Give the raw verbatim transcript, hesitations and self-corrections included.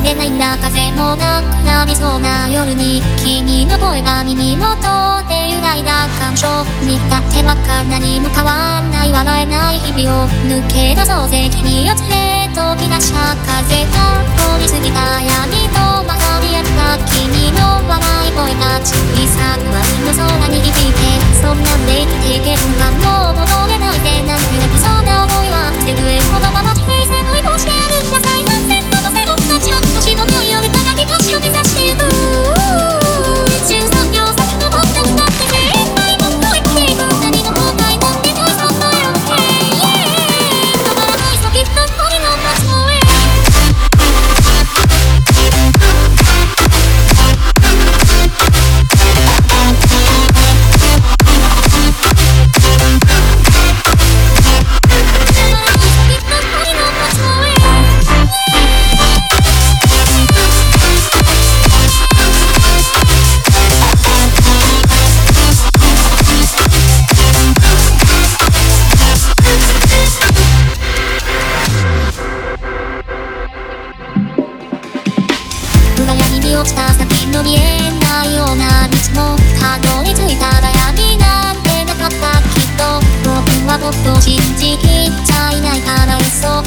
れないんだ。風もなくなりそうな夜に君の声が耳元で揺らいだ感傷にだってばっか何も変わんない笑えない日々を抜け出そうぜ。君を連れ飛び出した風が通り過ぎた闇と曲がり合った君の笑い声が小さく夜の空に響いて、そんなんで生きていけるかもう戻れないでなんて泣きそうな思いは防ぐえこのまま平線を移動して歩く最前線の背の形を星の匂いを歌がき星を目指してゆくじゅうさんびょう先の僕たちだって精一杯もっと生きていく何の後悔も出ないそんなよ Hey 止まらないさきっと恋の街の上落ちた先の見えないような道もたどり着いたら闇なんてなかったきっと僕は僕を信じきっちゃいないから嘘